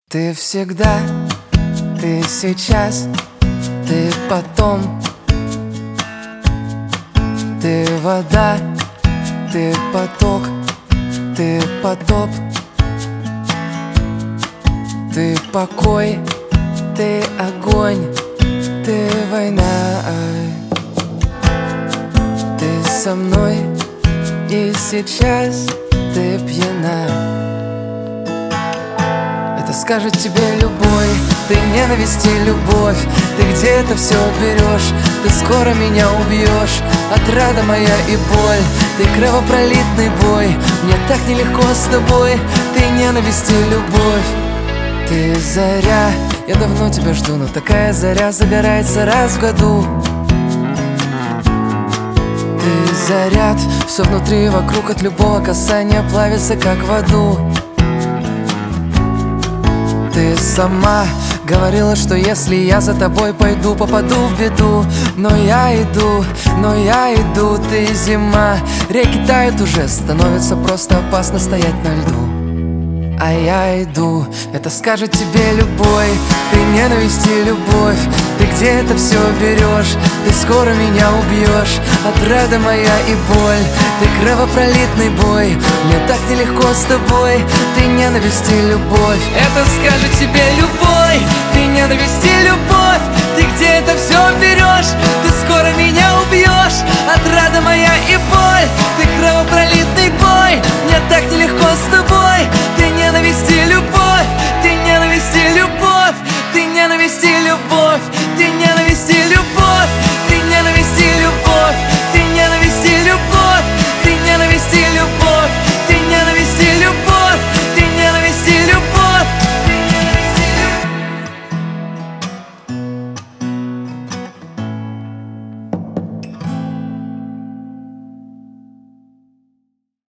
Ты всегда, ты сейчас, ты потом. Ты вода, ты поток, ты потоп. Ты покой, ты огонь, ты война. Ты со мной, и сейчас ты пьяна. Это скажет тебе любой, ты ненависть и любовь. Ты где-то все берешь, ты скоро меня убьешь. Отрада моя и боль, ты кровопролитный бой. Мне так нелегко с тобой, ты ненависть и любовь. Ты заря, я давно тебя жду, но такая заря загорается раз в году. Ты заряд, все внутри и вокруг от любого касания плавится, как в аду. Ты сама говорила, что если я за тобой пойду, попаду в беду. Но я иду, ты зима. Реки тают уже, становится просто опасно стоять на льду. А я иду, это скажет тебе любой. Ты ненависть и любовь, ты где это все берешь? Ты скоро меня убьешь, отрада моя и боль. Ты кровопролитный бой, мне так нелегко с тобой. Ты ненависть и любовь, это скажет тебе любой. Ты ненависть и любовь, ты где это все берешь?